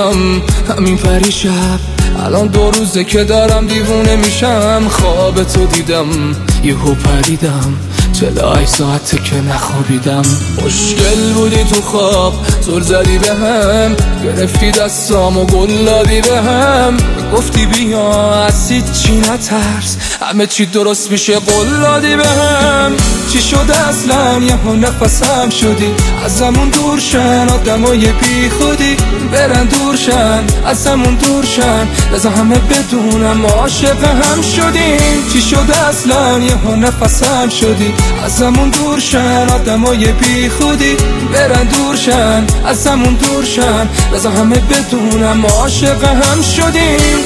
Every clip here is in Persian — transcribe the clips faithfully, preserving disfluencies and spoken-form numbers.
دیدم همین پریشب، الان دو روزه که دارم دیوونه میشم. خواب تو دیدم یهو پریدم، چهل ساعته که نخوابیدم. مشکل بودی تو خواب، زل زدی به هم، گرفتی دستام و گل دادی به هم. گفتی بیا از هیچی نترس، همه چی درست میشه، قول دادی به هم. چی شده اصلا یهو نفسم شدی، ازمون دور شن آدمای بی خودی، برن دور شن ازمون دور شن، لذا همه بدونم عاشق هم شدیم. چی شده اصلا یهو نفسم شدی، ازمون دور شن آدمای بی خودی، برن دور شن ازمون دور شن، لذا همه بدونم عاشق هم شدیم.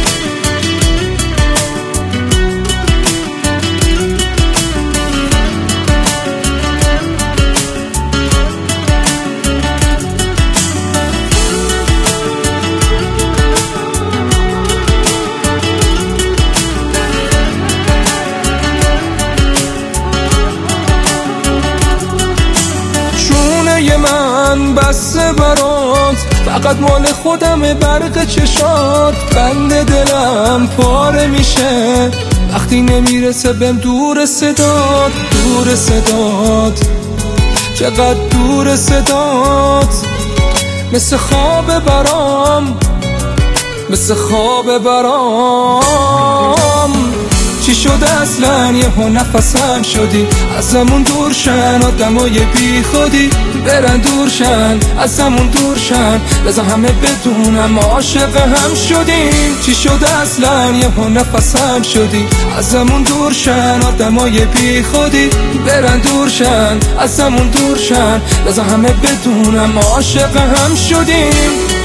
من بسته برات، فقط مال خودم برق چشات. بند دلم پاره میشه وقتی نمیرسه بهم دور صدات، دور صدات، چقدر دور صدات. مثل خواب برام، مثل خواب برام. چی شده اصلا یهو نفسم شدی، ازمون دور شن آدمای بی خودی، برن دور شن ازمون دور شن، لذا همه بدونم عاشق هم شدیم. چی شده اصلا یهو نفسم شدی، ازمون دور شن آدمای بی خودی، برن دور شن ازمون دور شن، لذا همه بدونم عاشق هم شدیم.